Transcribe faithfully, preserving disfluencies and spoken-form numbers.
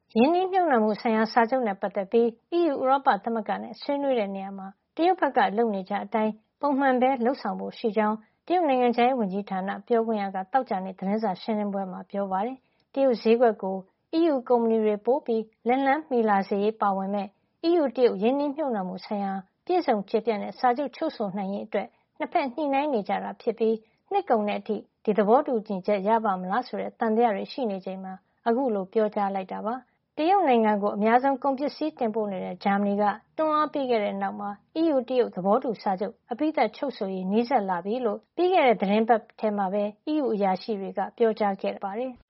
ရင်းနှီးမြှုပ်နှံမှုဆိုင်ရာစာချုပ်နဲ့ပတ်သက်ပြီး အီးယူ ဥရောပသမဂ္ဂနဲ့ဆွေးနွေးတဲ့နေရာမှာ တရုတ်ဘက်ကလုပ်နေကျအတိုင်း ပုံမှန်ပဲလုပ်ဆောင်ဖို့ရှိကြောင်း တရုတ်နိုင်ငံခြားရေးဝန်ကြီးဌာန ပြောခွင့်ရက သောကြာနေ့ သတင်းစာရှင်းလင်းပွဲမှာ ပြောပါတယ်။ တရုတ်ဈေးကွက်ကို အီးယူကုမ္ပဏီတွေ ပိုပြီးလက်လှမ်းမီလာစေရေးပါဝင်မယ့် အီးယူ- တရုတ် ရင်းနှီးမြှုပ်နှံမှုဆိုင်ရာ ပြည့်စုံကျယ်ပြန့်တဲ့စာချုပ်ချုပ်ဆိုနိုင်ရေးအတွက် နှစ်ဘက်ညှိနှိုင်းနေကြတာဖြစ်ပြီး နှစ်ကုန်တဲ့အထိ ဒီသဘောတူညီချက်ရပါ့မလားဆိုတဲ့ သံသယတွေရှိနေချိန်မှာ အခုလို ပြောကြားလိုက်တာပါ။ တရုတ်နိုင်ငံကို အများဆုံးကုန်ပစ္စည်းတင်ပို့နေတဲ့ ဂျာမနီက တွန်းအားပေးခဲ့တဲ့နောက်မှာ အီးယူ- တရုတ် သဘောတူစာချုပ် အပြီးသတ်ချုပ်ဆိုရေး နီးစပ်လာပြီလို့ ပြီးခဲ့တဲ့ သီတင်းပတ်ထဲမှာပဲ အီးယူအရာရှိတွေက ပြောကြားခဲ့ပါတယ်။